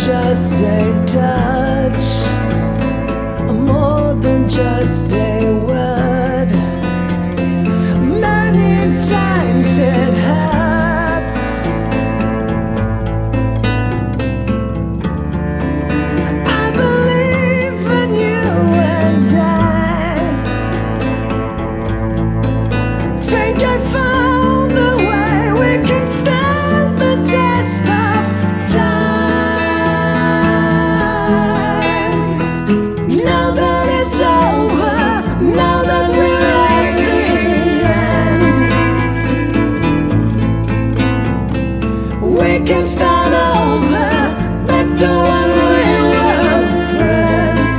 just a touch, more than just a word. Many times it hurts. I believe in you and I think I found a way we can stand the test of time. Now that it's over, now that we're at the end, we can start over, better when we were friends.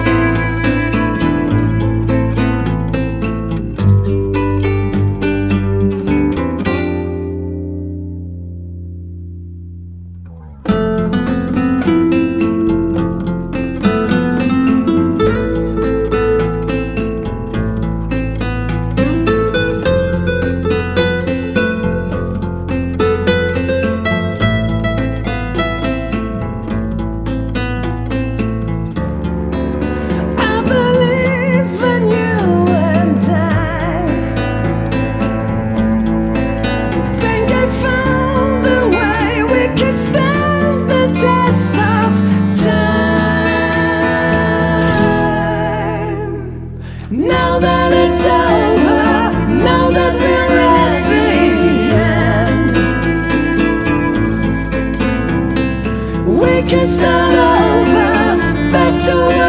Now that it's over, now that we're at the end, we can start over, better.